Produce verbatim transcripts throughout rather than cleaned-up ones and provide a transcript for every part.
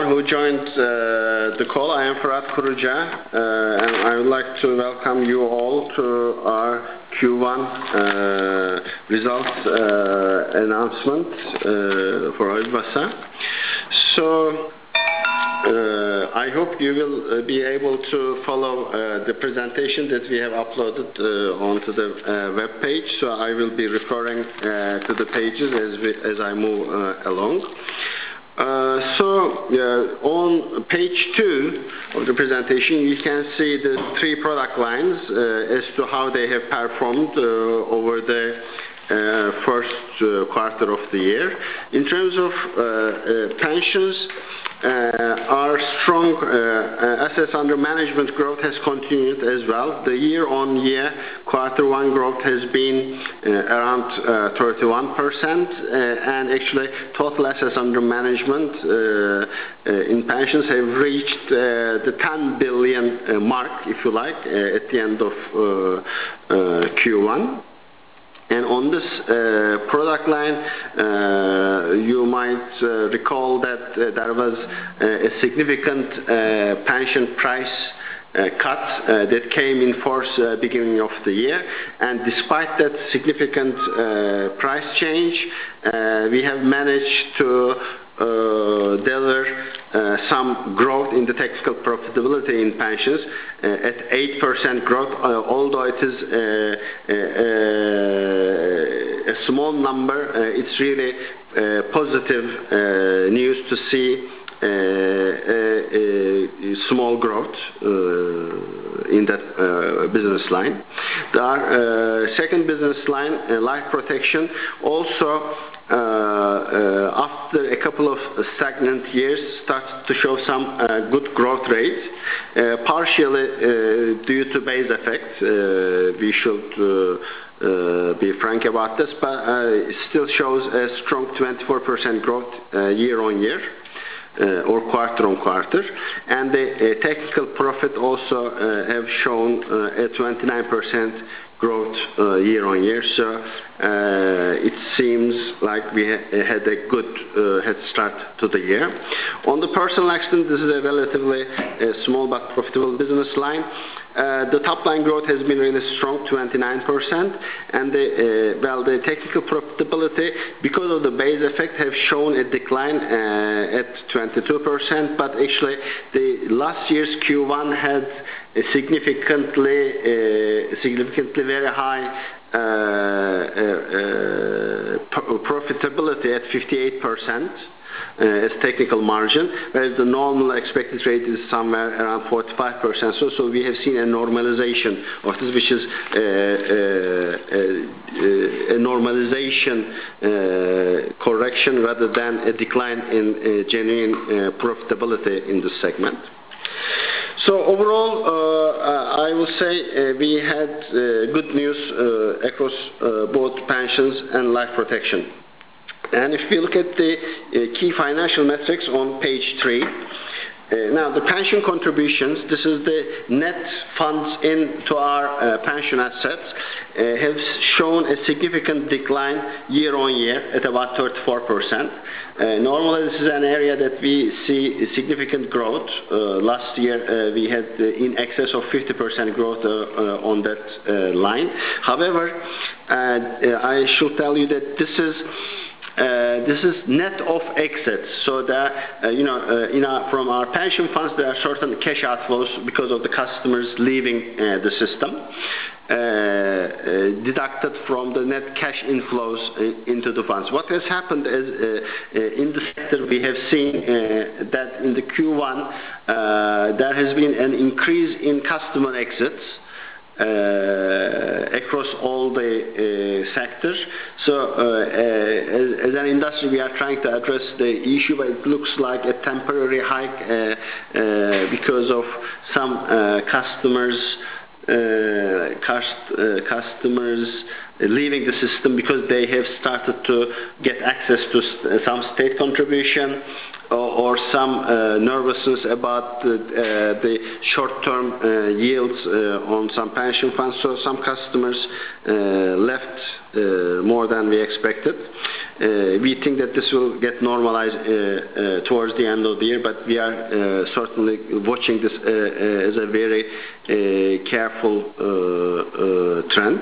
everyone who joined uh, the call. I am Fırat Kuruca, uh, and I would like to welcome you all to our Q one uh, results uh, announcement uh, for Örgüp. So, uh, I hope you will uh, be able to follow uh, the presentation that we have uploaded uh, onto the uh, web page. So I will be referring uh, to the pages as, we, as I move uh, along. Uh, so, uh, on page two of the presentation, you can see the three product lines uh, as to how they have performed uh, over the uh, first uh, quarter of the year. In terms of uh, uh, pensions, uh, our strong uh, assets under management growth has continued as well. The year-on-year quarter one growth has been uh, around uh, thirty-one percent, uh, and actually total assets under management uh, uh, in pensions have reached uh, the ten billion uh, mark, if you like, uh, at the end of uh, uh, Q one. And on this uh, product line, uh, you might uh, recall that uh, there was uh, a significant uh, pension price uh, cut uh, that came in force uh, beginning of the year. And despite that significant uh, price change, uh, we have managed to uh, deliver uh, some growth in the technical profitability in pensions uh, at eight percent growth, uh, although it is uh, uh, a small number. Uh, it's really uh, positive uh, news to see uh, a, a small growth uh, in that uh, business line. The uh, second business line, uh, life protection, also Uh, uh, after a couple of stagnant years, starts to show some uh, good growth rate, uh, partially uh, due to base effect. Uh, we should uh, uh, be frank about this, but uh, it still shows a strong twenty-four percent growth uh, year on year. Uh, or quarter on quarter, and the uh, technical profit also uh, have shown uh, a twenty-nine percent growth uh, year on year. So uh, it seems like we ha had a good uh, head start to the year. On the personal accident, this is a relatively uh, small but profitable business line. Uh, the top line growth has been really strong, twenty-nine percent, and the, uh, well, the technical profitability, because of the base effect, have shown a decline uh, at twenty-two percent, but actually the last year's Q one had a significantly, uh, significantly very high uh, uh, uh, profitability at fifty-eight percent. Uh, as technical margin, whereas the normal expected rate is somewhere around forty-five percent. So, so we have seen a normalization of this, which is uh, uh, uh, a normalization uh, correction rather than a decline in uh, genuine uh, profitability in this segment. So overall, uh, I will say uh, we had uh, good news uh, across uh, both pensions and life protection. And if we look at the uh, key financial metrics on page three, uh, now the pension contributions, this is the net funds into our uh, pension assets, uh, have shown a significant decline year on year at about thirty-four percent. Uh, normally this is an area that we see significant growth. Uh, last year uh, we had uh, in excess of fifty percent growth uh, uh, on that uh, line. However, uh, I should tell you that this is Uh, this is net of exits, so that uh, you know, uh, in our, from our pension funds there are certain cash outflows because of the customers leaving uh, the system, uh, uh, deducted from the net cash inflows uh, into the funds. What has happened is uh, uh, in the sector we have seen uh, that in the Q one uh, there has been an increase in customer exits Uh, across all the uh, sectors. So uh, uh, as, as an industry we are trying to address the issue, but it looks like a temporary hike uh, uh, because of some uh, customers uh, cust uh, customers leaving the system because they have started to get access to some state contribution, or, or some uh, nervousness about the, uh, the short-term uh, yields uh, on some pension funds. So some customers uh, left uh, more than we expected. Uh, we think that this will get normalized uh, uh, towards the end of the year, but we are uh, certainly watching this uh, uh, as a very uh, careful uh, uh, trend.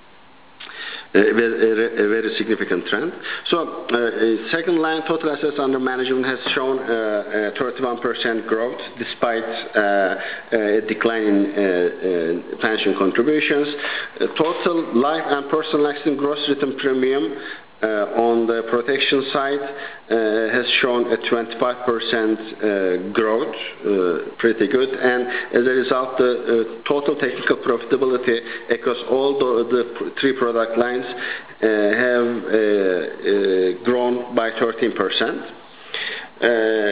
A very, a very significant trend. So, uh, second line, total assets under management has shown uh, thirty-one percent growth despite uh, a decline in uh, uh, pension contributions. Uh, total life and personal accident gross written premium Uh, on the protection side uh, has shown a twenty-five percent uh, growth, uh, pretty good, and as a result the uh, total technical profitability across all the, the three product lines uh, have uh, uh, grown by thirteen percent. Uh,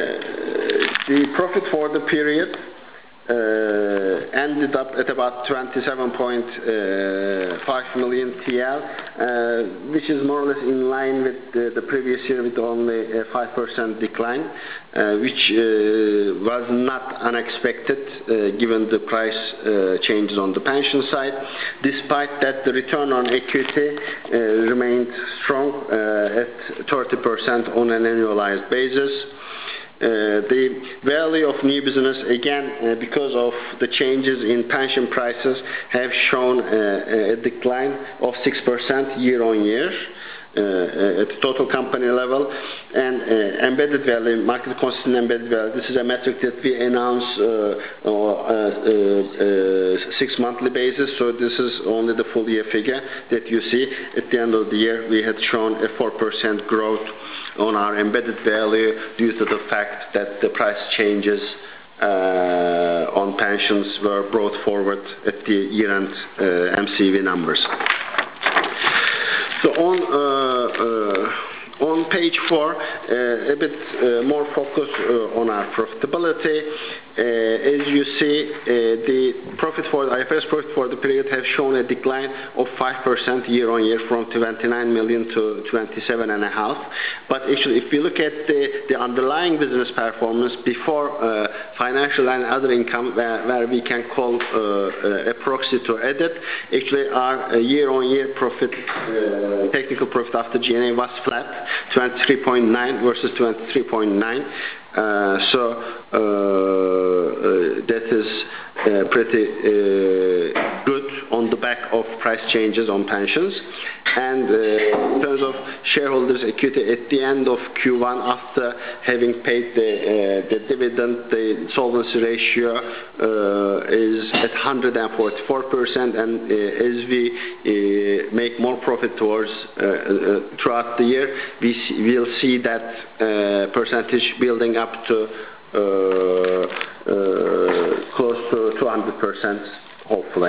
the profit for the period Uh, ended up at about twenty-seven point five million T L, uh, which is more or less in line with the, the previous year, with only a five percent decline, uh, which uh, was not unexpected uh, given the price uh, changes on the pension side. Despite that, the return on equity uh, remained strong uh, at thirty percent on an annualized basis. Uh, the value of new business, again, uh, because of the changes in pension prices, have shown uh, a decline of six percent year on year uh, at the total company level. And uh, embedded value, market constant embedded value, this is a metric that we announce uh, on uh, uh, uh, six monthly basis, so this is only the full year figure that you see. At the end of the year, we had shown a four percent growth on our embedded value due to the fact that the price changes uh, on pensions were brought forward at the year-end uh, M C V numbers. So on uh, uh, on page four, uh, a bit uh, more focus uh, on our profitability. Uh, as you see, uh, the profit for the I F R S profit for the period have shown a decline of five percent year on year, from twenty-nine million to twenty-seven and a half. But actually, if we look at the, the underlying business performance before uh, financial and other income, where, where we can call uh, a proxy to edit, actually our uh, year on year profit, uh, technical profit after G and A was flat, twenty-three point nine versus twenty-three point nine. Uh, so uh, uh, that is uh, pretty uh, good on the back of price changes on pensions. And uh, in terms of shareholders' equity at the end of Q one, after having paid the, uh, the dividend, the solvency ratio uh, is at one hundred forty-four percent, and uh, as we uh, make more profit towards uh, uh, throughout the year, we see, we'll see that uh, percentage building up to uh, uh, close to two hundred percent, hopefully.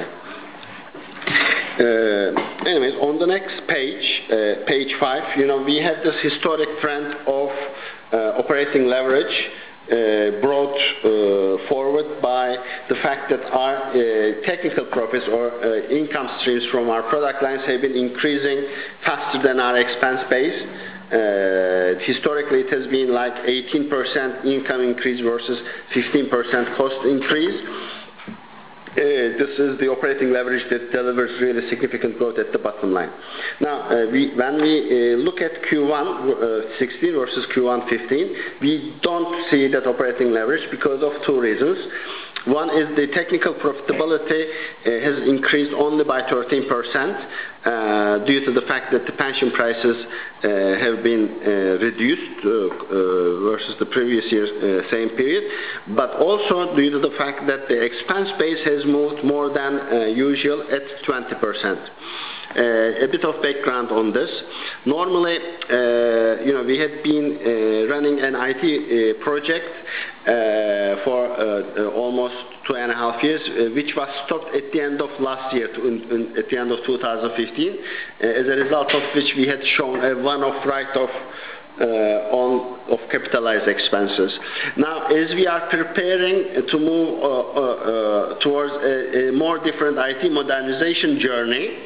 Uh, anyways, on the next page, uh, page five, you know, we have this historic trend of uh, operating leverage uh, brought uh, forward by the fact that our uh, technical profits or uh, income streams from our product lines have been increasing faster than our expense base. Uh, historically, it has been like eighteen percent income increase versus fifteen percent cost increase. Uh, this is the operating leverage that delivers really significant growth at the bottom line. Now, uh, we, when we uh, look at Q one sixteen versus Q one fifteen, we don't see that operating leverage because of two reasons. One is the technical profitability uh, has increased only by thirteen percent uh, due to the fact that the pension prices uh, have been uh, reduced uh, uh, versus the previous year's uh, same period, but also due to the fact that the expense base has moved more than uh, usual at twenty percent. Uh, a bit of background on this. Normally, uh, you know, we had been uh, running an I T uh, project uh, for uh, uh, almost two and a half years, uh, which was stopped at the end of last year, to, in, in, at the end of two thousand fifteen, uh, as a result of which we had shown a one-off write-off Uh, on of capitalized expenses. Now, as we are preparing to move uh, uh, uh, towards a, a more different I T modernization journey, uh,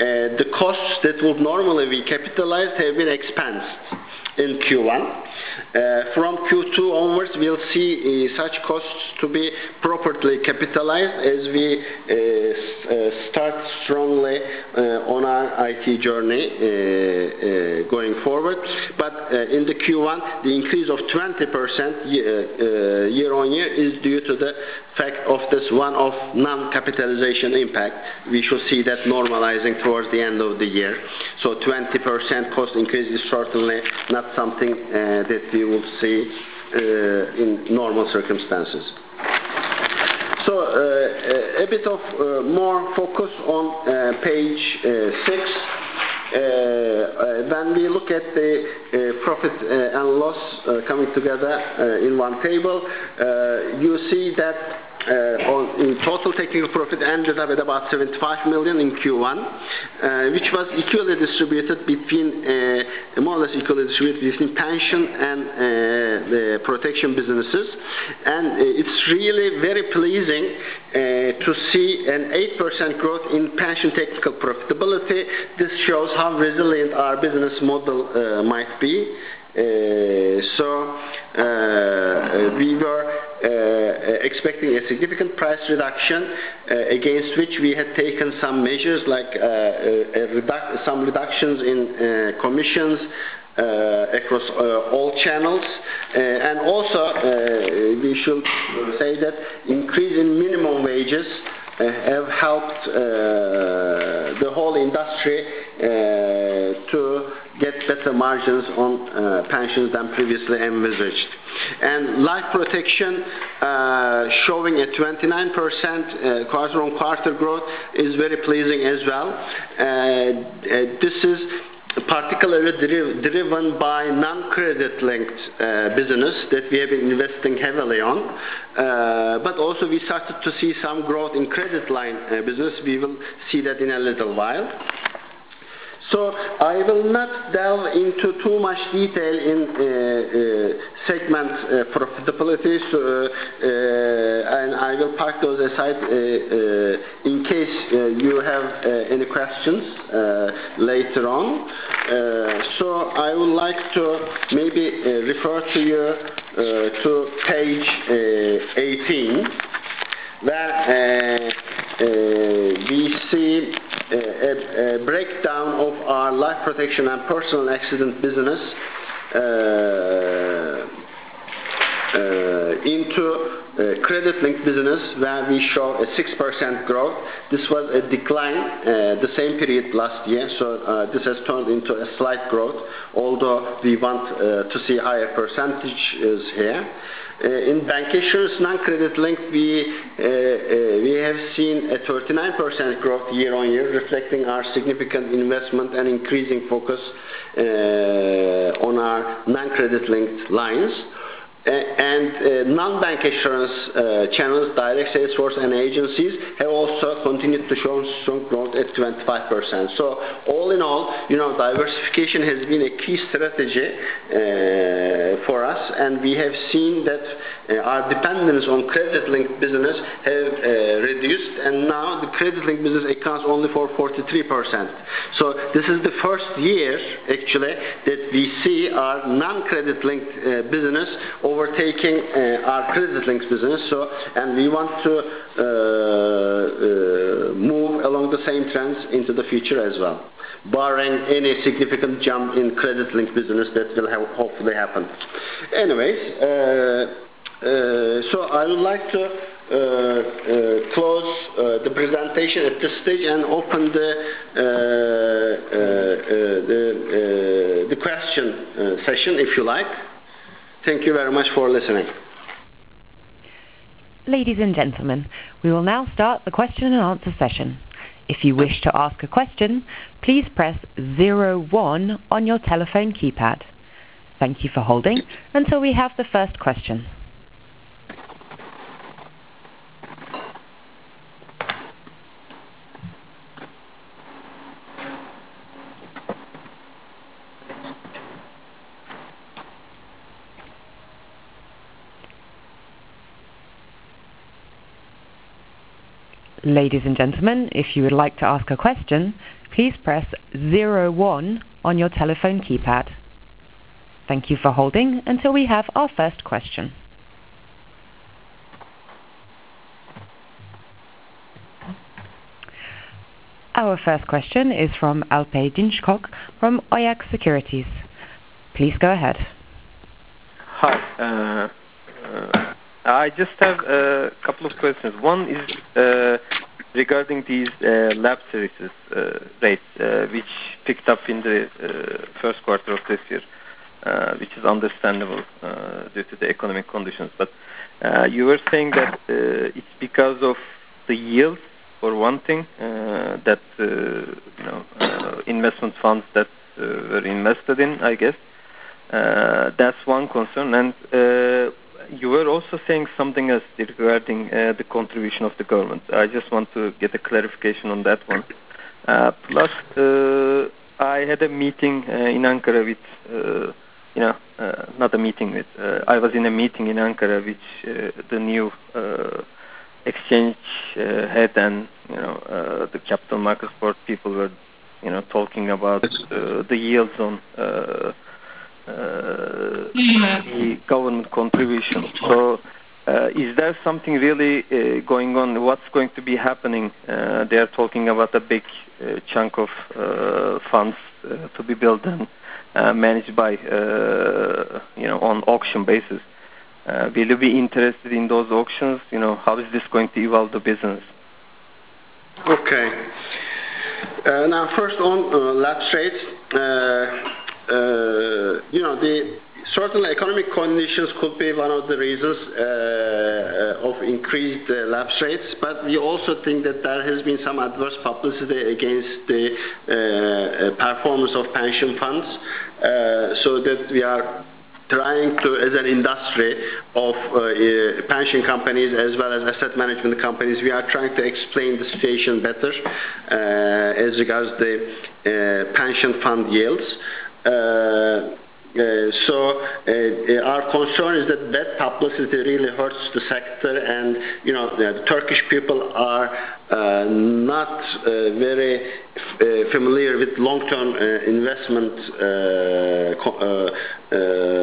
the costs that would normally be capitalized have been expensed in Q one. Uh, from Q two onwards, we'll see uh, such costs to be properly capitalized as we uh, uh, start strongly uh, on our I T journey uh, uh, going forward. But uh, in the Q one, the increase of twenty percent year, uh, year on year is due to the fact of this one-off non-capitalization impact. We should see that normalizing towards the end of the year. So twenty percent cost increase is certainly not something uh, that we will see uh, in normal circumstances. So uh, a bit of uh, more focus on uh, page uh, six. Uh, uh, when we look at the uh, profit uh, and loss uh, coming together uh, in one table, uh, you see that Uh, on, in total technical profit ended up at about seventy-five million in Q one, uh, which was equally distributed between, uh, more or less equally distributed between pension and uh, the protection businesses. And uh, it's really very pleasing uh, to see an eight percent growth in pension technical profitability. This shows how resilient our business model uh, might be. Uh, so uh, we were uh, expecting a significant price reduction uh, against which we had taken some measures like uh, a redu- some reductions in uh, commissions uh, across uh, all channels, uh, and also uh, we should say that increase in minimum wages uh, have helped uh, the whole industry uh, to get better margins on uh, pensions than previously envisaged. And life protection uh, showing a twenty-nine percent uh, quarter-on-quarter growth is very pleasing as well. Uh, uh, this is particularly dri- driven by non-credit linked uh, business that we have been investing heavily on. Uh, but also we started to see some growth in credit line uh, business. We will see that in a little while. So I will not delve into too much detail in uh, uh, segment uh, profitability, so, uh, and I will park those aside uh, uh, in case uh, you have uh, any questions uh, later on. Uh, so I would like to maybe uh, refer to you uh, to page uh, eighteen, where uh, uh, we see A, a breakdown of our life protection and personal accident business uh, uh, into uh, credit-linked business, where we show a six percent growth. This was a decline uh, the same period last year, so uh, this has turned into a slight growth, although we want uh, to see higher percentages here. Uh, in bank insurance non-credit linked, we, uh, uh, we have seen a thirty-nine percent growth year on year, reflecting our significant investment and increasing focus uh, on our non-credit linked lines. Uh, and uh, non-bank insurance uh, channels, direct sales force and agencies have also continued to show strong growth at twenty-five percent. So all in all, you know, diversification has been a key strategy uh, for us, and we have seen that uh, our dependence on credit-linked business have uh, reduced, and now the credit-linked business accounts only for forty-three percent. So this is the first year, actually, that we see our non-credit-linked uh, business overtaking uh, our credit-linked business. So, and we want to uh, uh, move along the same trends into the future as well, barring any significant jump in credit-linked business that will have hopefully happen. Anyways, uh, uh, so I would like to uh, uh, close uh, the presentation at this stage and open the uh, uh, uh, the, uh, the question uh, session, if you like. Thank you very much for listening. Ladies and gentlemen, we will now start the question and answer session. If you wish to ask a question, please press zero one on your telephone keypad. Thank you for holding until we have the first question. Ladies and gentlemen, if you would like to ask a question, please press zero one on your telephone keypad. Thank you for holding until we have our first question. Our first question is from Alpay Dinçkok from Oyak Securities. Please go ahead. Hi. Uh, uh, I just have a couple of questions. One is uh, regarding these uh, lapse rates, uh, rates uh, which picked up in the uh, first quarter of this year, uh, which is understandable uh, due to the economic conditions. But uh, you were saying that uh, it's because of the yield, for one thing, uh, that uh, you know uh, investment funds that uh, were invested in, I guess. Uh, that's one concern. And uh, you were also saying something else regarding uh, the contribution of the government. I just want to get a clarification on that one. Uh, plus, uh, I had a meeting uh, in Ankara with, uh, you know, uh, not a meeting with, uh, I was in a meeting in Ankara which uh, the new uh, exchange uh, head and, you know, uh, the capital markets board people were, you know, talking about uh, the yields on uh, Uh, the government contribution. So, uh, is there something really uh, going on? What's going to be happening? Uh, they are talking about a big uh, chunk of uh, funds uh, to be built and uh, managed by, uh, you know, on auction basis. Uh, will you be interested in those auctions? You know, how is this going to evolve the business? Okay. Uh, now, first on uh, lapse rates. Uh, Uh, you know, the certainly economic conditions could be one of the reasons uh, of increased uh, lapse rates, but we also think that there has been some adverse publicity against the uh, performance of pension funds, uh, so that we are trying to, as an industry of uh, uh, pension companies as well as asset management companies, we are trying to explain the situation better uh, as regards the uh, pension fund yields. Uh, uh, so uh, our concern is that bad publicity really hurts the sector, and you know the Turkish people are uh, not uh, very f uh, familiar with long-term uh, investment uh, co uh, uh,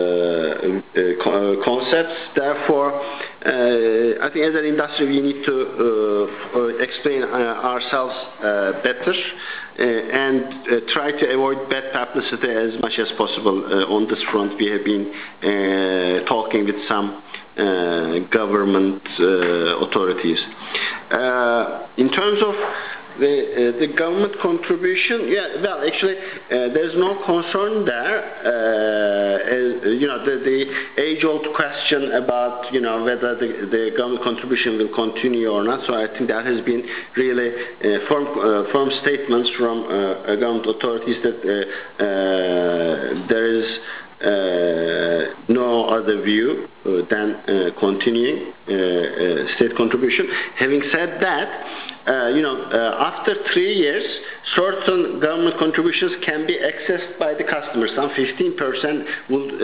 co concepts. Therefore, uh, I think as an industry we need to uh, explain uh, ourselves uh, better. Uh, and uh, try to avoid bad publicity as much as possible. Uh, on this front, we have been uh, talking with some uh, government uh, authorities. Uh, in terms of the, uh, the government contribution, yeah, well, actually, uh, there's no concern there. Uh, as, you know, the, the age-old question about, you know, whether the, the government contribution will continue or not. So I think that has been really uh, firm, uh, firm statements from uh, government authorities that uh, uh, there is uh, no other view uh, than uh, continuing uh, uh, state contribution. Having said that, Uh, you know, uh, after three years, certain government contributions can be accessed by the customers. Some fifteen percent will, uh,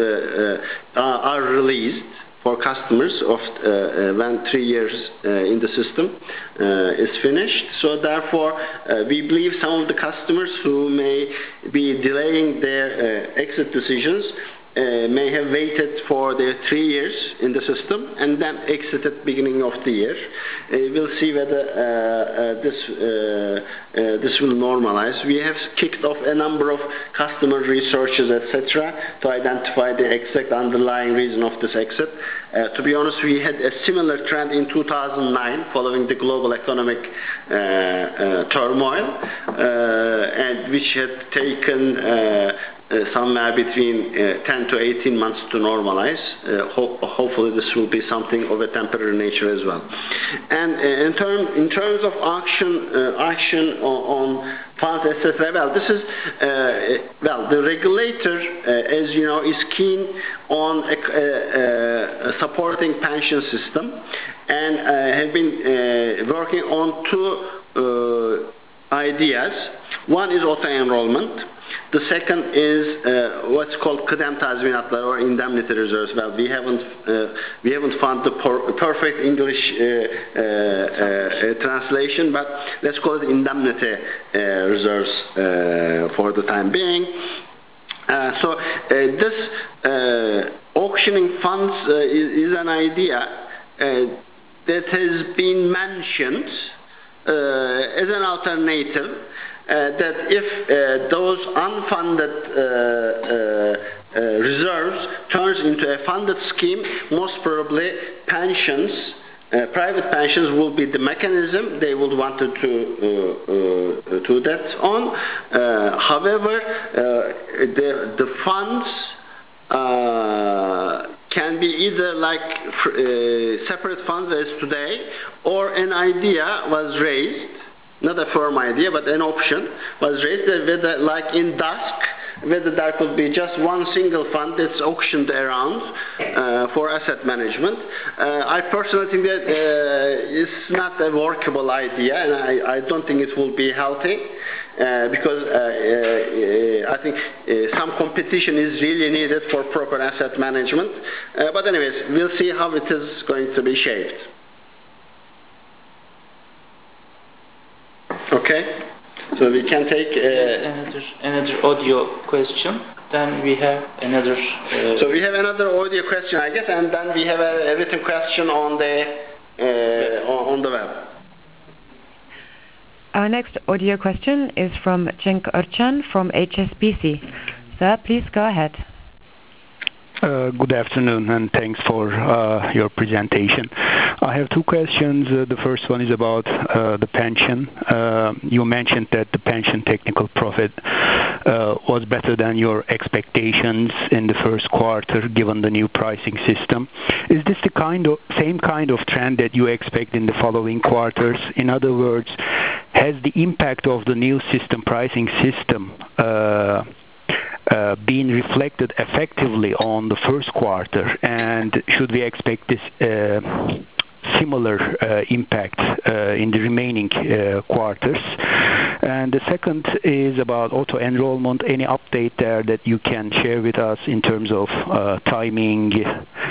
uh, are released for customers of uh, uh, when three years uh, in the system uh, is finished. So therefore, uh, we believe some of the customers who may be delaying their uh, exit decisions Uh, may have waited for their three years in the system and then exited beginning of the year. Uh, we'll see whether uh, uh, this uh, uh, this will normalize. We have kicked off a number of customer researches, et cetera, to identify the exact underlying reason of this exit. Uh, to be honest, we had a similar trend in two thousand nine, following the global economic uh, uh, turmoil, uh, and which had taken uh, Uh, somewhere between uh, ten to eighteen months to normalize. Uh, ho hopefully this will be something of a temporary nature as well. And uh, in, term, in terms of auction, uh, action on, on funds, et cetera, well, this is, uh, well, the regulator, uh, as you know, is keen on uh, uh, supporting pension system and uh, have been uh, working on two uh, ideas. One is auto-enrollment. The second is uh, what's called kıdem tazminatları or indemnity reserves. Well, we haven't uh, we haven't found the per perfect English uh, uh, uh, translation, but let's call it indemnity uh, reserves uh, for the time being. Uh, so uh, this uh, auctioning funds uh, is, is an idea uh, that has been mentioned uh, as an alternative. Uh, that if uh, those unfunded uh, uh, uh, reserves turns into a funded scheme, most probably pensions, uh, private pensions will be the mechanism they would want to uh, uh, do that on. Uh, however, uh, the, the funds uh, can be either like uh, separate funds as today, or an idea was raised, not a firm idea, but an option was raised that whether, like in dusk, whether there could be just one single fund that's auctioned around uh, for asset management. Uh, I personally think that uh, it's not a workable idea, and I, I don't think it will be healthy. Uh, because uh, uh, I think uh, some competition is really needed for proper asset management. Uh, but anyways, we'll see how it is going to be shaped. Okay, so we can take uh, another another audio question. Then we have another. Uh, so we have another audio question, I guess, and then we have a, a written question on the uh, on the web. Our next audio question is from Cenk Ercan from H S B C. Sir, please go ahead. Uh, good afternoon, and thanks for uh, your presentation. I have two questions. Uh, the first one is about uh, the pension. Uh, you mentioned that the pension technical profit uh, was better than your expectations in the first quarter, given the new pricing system. Is this the kind of same kind of trend that you expect in the following quarters? In other words, has the impact of the new system pricing system uh, Uh, being reflected effectively on the first quarter, and should we expect this uh, similar uh, impact uh, in the remaining uh, quarters? And the second is about auto enrollment. Any update there that you can share with us in terms of uh, timing?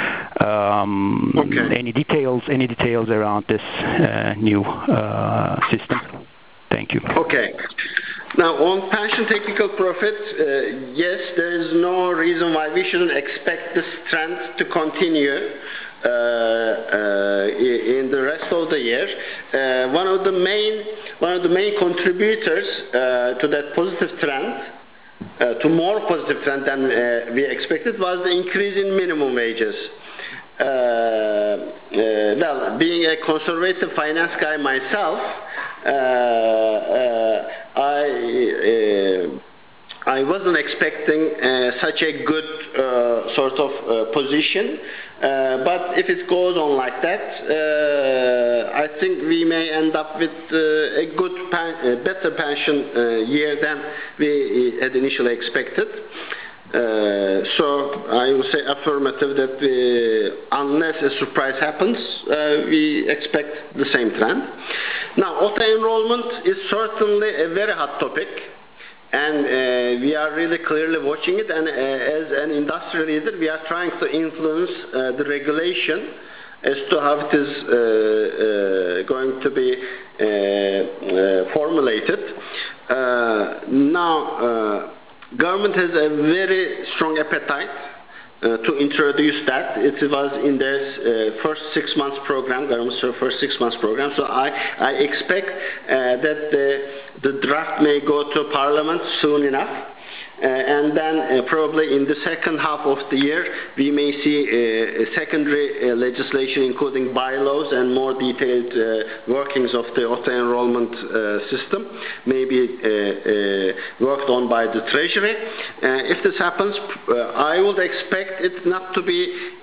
Um, okay. Any details? Any details around this uh, new uh, system? Thank you. Okay. Now, on pension technical profit, uh, yes, there is no reason why we shouldn't expect this trend to continue uh, uh, in the rest of the year. Uh, one of the main one of the main contributors uh, to that positive trend, uh, to more positive trend than uh, we expected, was the increase in minimum wages. Uh, uh, well, being a conservative finance guy myself, uh, uh, I uh, I wasn't expecting uh, such a good uh, sort of uh, position, uh, but if it goes on like that, uh, I think we may end up with uh, a good, pen uh, better pension uh, year than we had initially expected. Uh, so I would say affirmative that we, unless a surprise happens, uh, we expect the same trend. Now, auto-enrollment is certainly a very hot topic, and uh, we are really clearly watching it, and uh, as an industry leader, we are trying to influence uh, the regulation as to how it is uh, uh, going to be uh, uh, formulated. Uh, now, uh, government has a very strong appetite uh, to introduce that. It was in their uh, first six months program, government's first six months program. So I, I expect uh, that the, the draft may go to Parliament soon enough. Uh, and then uh, probably in the second half of the year, we may see uh, secondary uh, legislation, including bylaws and more detailed uh, workings of the auto-enrollment uh, system, maybe uh, uh, worked on by the Treasury. Uh, if this happens, uh, I would expect it not to be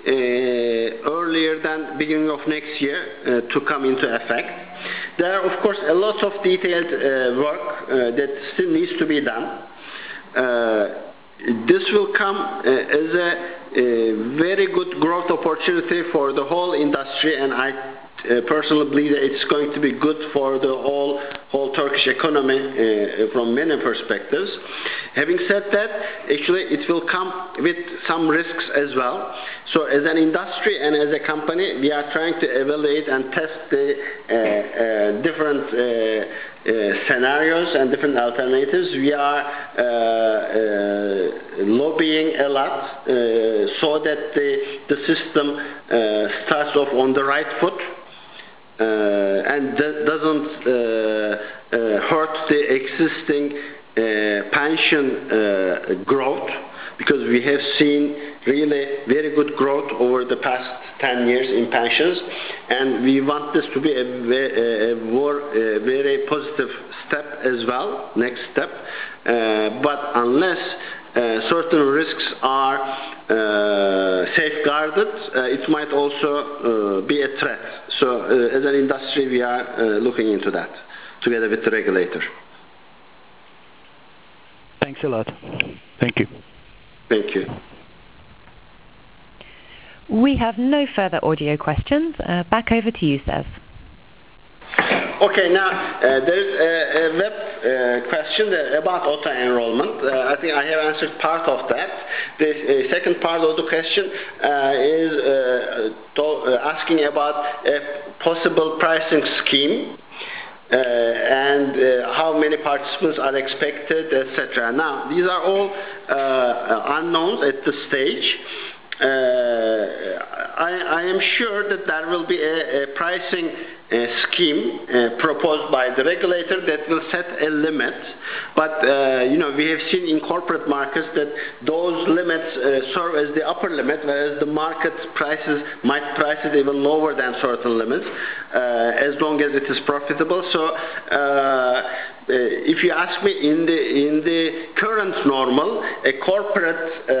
uh, earlier than beginning of next year uh, to come into effect. There are, of course, a lot of detailed uh, work uh, that still needs to be done. Uh, this will come uh, as a, a very good growth opportunity for the whole industry, and I uh, personally believe that it's going to be good for the whole whole Turkish economy uh, from many perspectives. Having said that, actually it will come with some risks as well. So as an industry and as a company, we are trying to evaluate and test the uh, uh, different uh, uh, scenarios and different alternatives. We are uh, uh, lobbying a lot uh, so that the, the system uh, starts off on the right foot. Uh, and doesn't uh, uh, hurt the existing uh, pension uh, growth, because we have seen really very good growth over the past ten years in pensions, and we want this to be a, a, a, more, a very positive step as well, next step. Uh, but unless uh, certain risks are uh, safeguarded, uh, it might also uh, be a threat. So uh, as an industry, we are uh, looking into that together with the regulator. Thanks a lot. Thank you. Thank you. We have no further audio questions. Uh, back over to you, Sev. Okay, now uh, there's a, a web uh, question about auto-enrollment. Uh, I think I have answered part of that. The uh, second part of the question uh, is uh, to, uh, asking about a possible pricing scheme. Uh, and uh, how many participants are expected, et cetera. Now, these are all uh, unknowns at this stage. Uh, I, I am sure that there will be a, a pricing uh, scheme uh, proposed by the regulator that will set a limit. But uh, you know, we have seen in corporate markets that those limits uh, serve as the upper limit, whereas the market prices might price it even lower than certain limits, uh, as long as it is profitable. So. Uh, Uh, if you ask me, in the in the current normal, a corporate uh,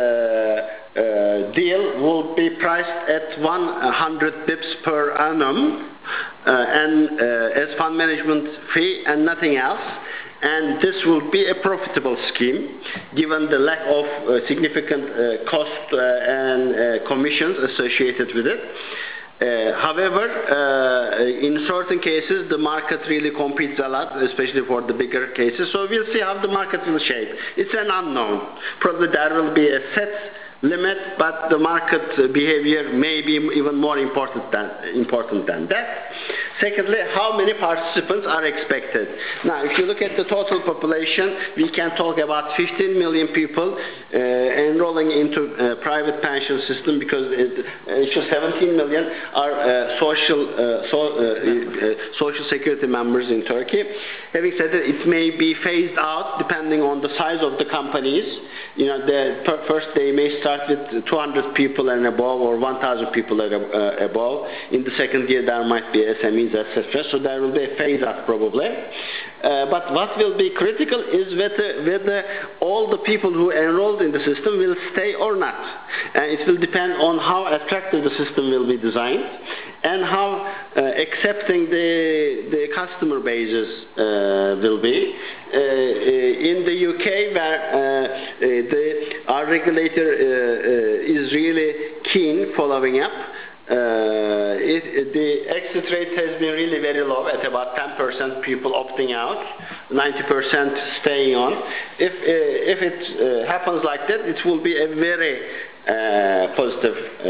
uh, deal will be priced at one hundred bips per annum, uh, and uh, as fund management fee and nothing else. And this will be a profitable scheme, given the lack of uh, significant uh, cost uh, and uh, commissions associated with it. Uh, however, uh, in certain cases, the market really competes a lot, especially for the bigger cases. So we'll see how the market will shape. It's an unknown. Probably there will be a set limit, but the market behavior may be even more important than, important than that. Secondly, how many participants are expected? Now, if you look at the total population, we can talk about fifteen million people uh, enrolling into a private pension system, because it, uh, seventeen million are uh, social uh, so, uh, uh, social security members in Turkey. Having said that, it may be phased out depending on the size of the companies. You know, the, first they may start with two hundred people and above, or one thousand people and uh, above. In the second year, there might be S M Es, et cetera. So there will be a phase out probably. Uh, but what will be critical is whether, whether all the people who enrolled in the system will stay or not. And it will depend on how attractive the system will be designed, and how uh, accepting the, the customer bases uh, will be. Uh, in the U K, where uh, the, our regulator uh, uh, is really keen following up, Uh, it, it, the exit rate has been really very low, at about ten percent people opting out, ninety percent staying on. If, uh, if it uh, happens like that, it will be a very uh, positive uh,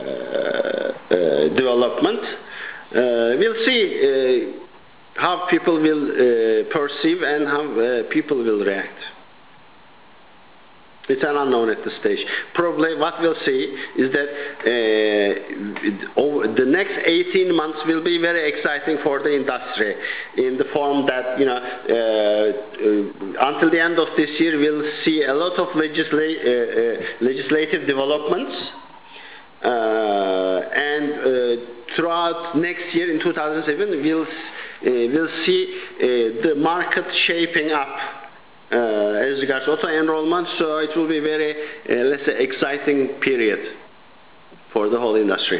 uh, development. Uh, we'll see uh, how people will uh, perceive and how uh, people will react. It's an unknown at this stage. Probably what we'll see is that uh, over the next eighteen months will be very exciting for the industry, in the form that, you know, uh, uh, until the end of this year we'll see a lot of legisla uh, uh, legislative developments, uh, and uh, throughout next year in two thousand seven we'll, uh, we'll see uh, the market shaping up Uh, as regards auto-enrollment, so it will be very, uh, let's say, exciting period for the whole industry.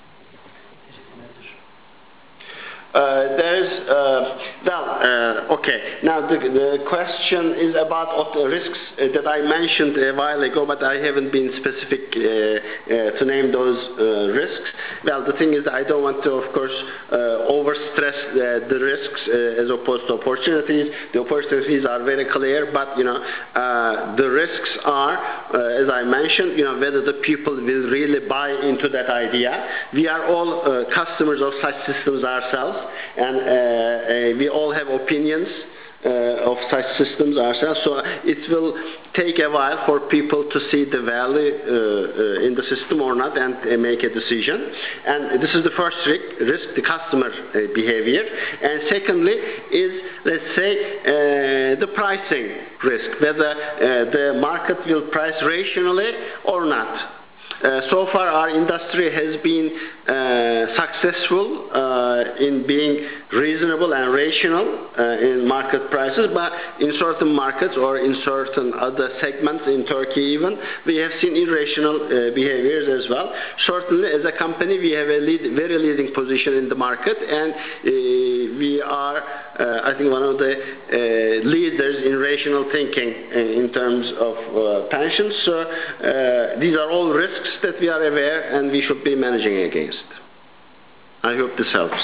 Uh, there's, uh, well, uh, okay, now the, the question is about the risks uh, that I mentioned a while ago, but I haven't been specific uh, uh, to name those uh, risks. Well, the thing is, I don't want to, of course, uh, overstress the, the risks uh, as opposed to opportunities. The opportunities are very clear, but you know, uh, the risks are, uh, as I mentioned, you know, whether the people will really buy into that idea. We are all uh, customers of such systems ourselves, and uh, uh, we all have opinions Uh, of such systems ourselves, so it will take a while for people to see the value uh, uh, in the system or not and uh, make a decision. And this is the first risk, the customer uh, behavior. And secondly is, let's say, uh, the pricing risk, whether uh, the market will price rationally or not. Uh, so far our industry has been uh, successful uh, in being reasonable and rational uh, in market prices, but in certain markets or in certain other segments in Turkey even, we have seen irrational uh, behaviors as well. Certainly as a company we have a lead, very leading position in the market, and uh, we are uh, I think one of the uh, leaders in rational thinking uh, in terms of uh, pensions. So uh, these are all risks that we are aware and we should be managing against. I hope this helps.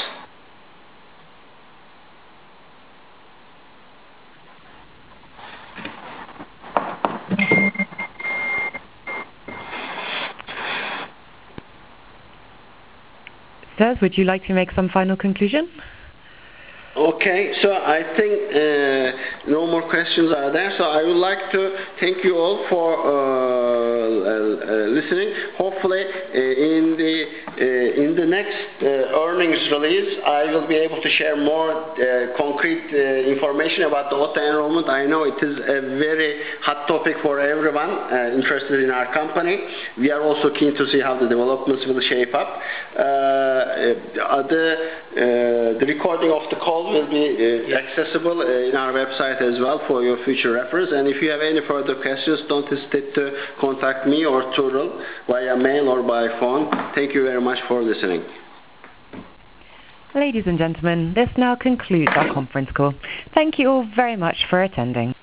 Sirs, would you like to make some final conclusion? Okay, so I think uh, no more questions are there, so I would like to thank you all for uh, uh, listening. Hopefully uh, in the uh, in the next uh, earnings release I will be able to share more uh, concrete uh, information about the auto enrollment. I know it is a very hot topic for everyone uh, interested in our company. We are also keen to see how the developments will shape up. Uh, the, uh, the recording of the call will be uh, accessible uh, in our website as well for your future reference. And if you have any further questions, don't hesitate to contact me or Tural via mail or by phone. Thank you very much for listening. Ladies and gentlemen, this now concludes our conference call. Thank you all very much for attending.